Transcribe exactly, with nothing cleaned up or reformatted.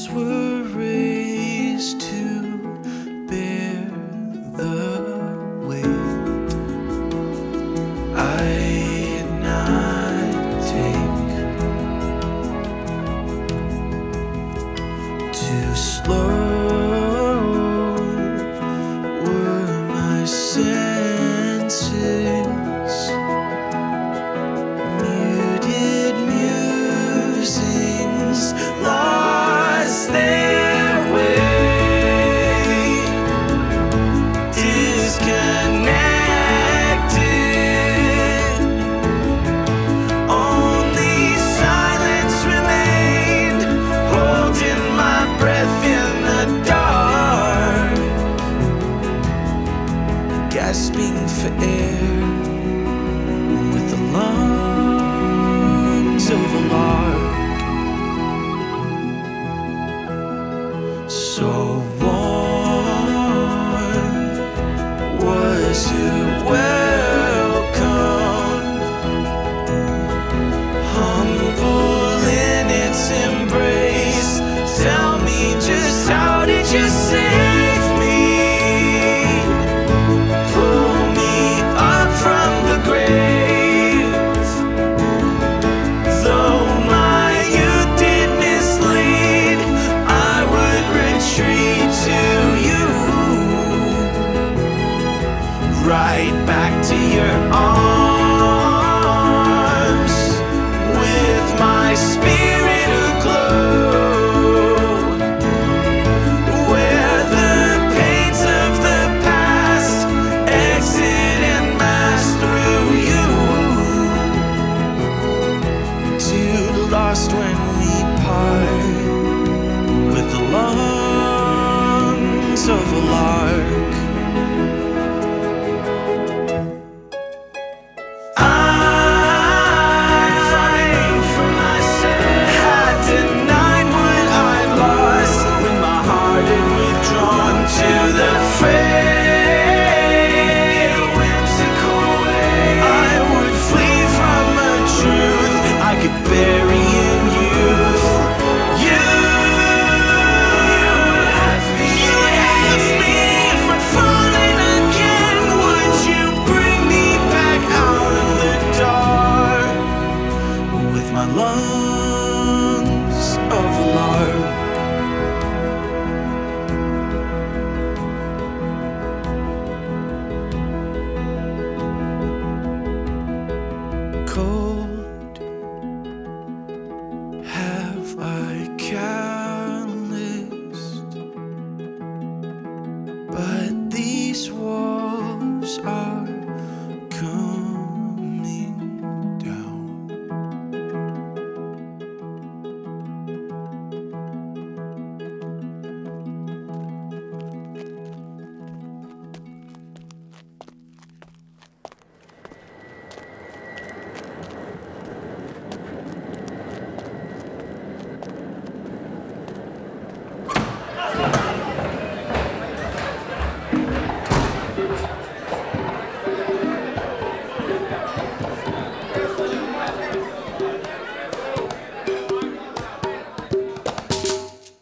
hands were raised to bear the weight I'd not take. Too slow were my senses, muted musings lost their way, disconnected. Only silence remained, holding my breath in the dark, gasping for air with the lungs of a lark. So warm was your welcome, humble in its embrace. Tell me, just how did you say